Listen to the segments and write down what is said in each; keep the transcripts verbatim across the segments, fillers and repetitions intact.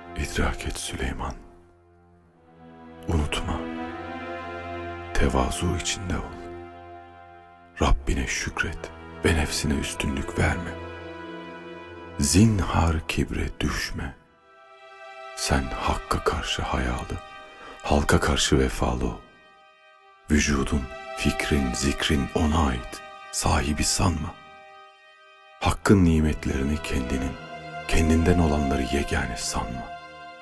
İdrak et Süleyman. Unutma. Tevazu içinde ol. Rabbine şükret ve nefsine üstünlük verme. Zinhar kibre düşme. Sen hakka karşı hayalı, halka karşı vefalı ol. Vücudun, fikrin, zikrin ona ait, sahibi sanma. Hakkın nimetlerini kendinin, kendinden olanları yegane sanma.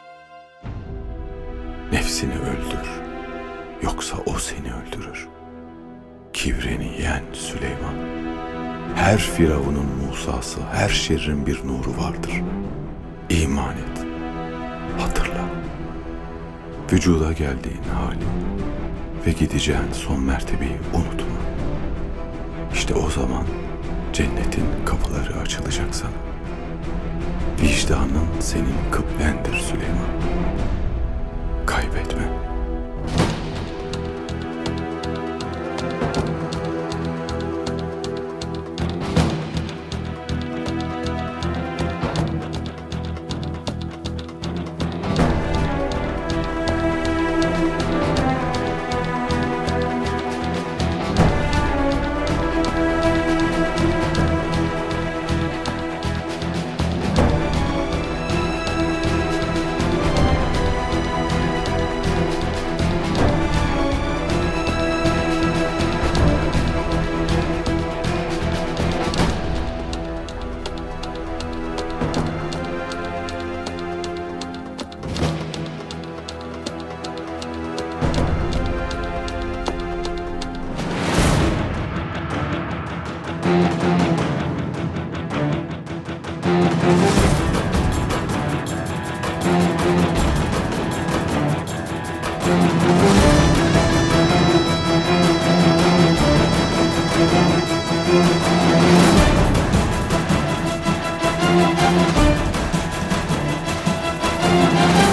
Nefsini öldür, yoksa o seni öldürür. Kibrini yen Süleyman. Her firavunun Musa'sı, her şerrin bir nuru vardır. İman et, hatırla. Vücuda geldiğin hali ve gideceğin son mertebeyi unutma. İşte o zaman cennetin kapıları açılacak sana. Vicdanın senin kıblendir Süleyman. Kaybetme. Thank you.